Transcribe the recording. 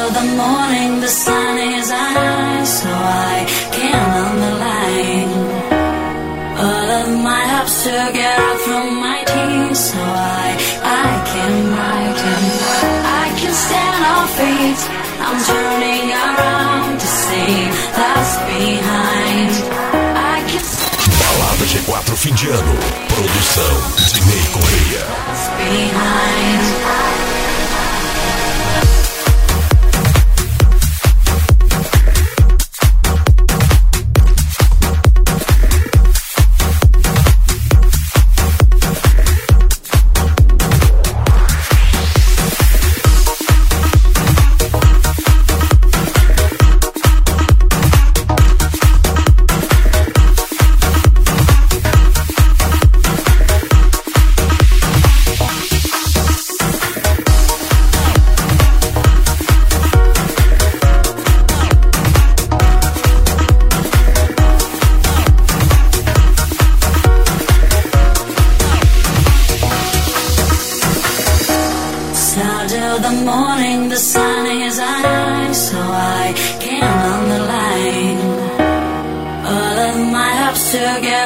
till the morning, the sun is high, so I can underline all of my hopes to get out from my teeth, so I can stand on feet. I'm turning around to see that's behind. Balada G4 fim de ano. Produção Dinei Correia. That's behind. Till the morning, the sun is high, so I can underline all of my hopes together.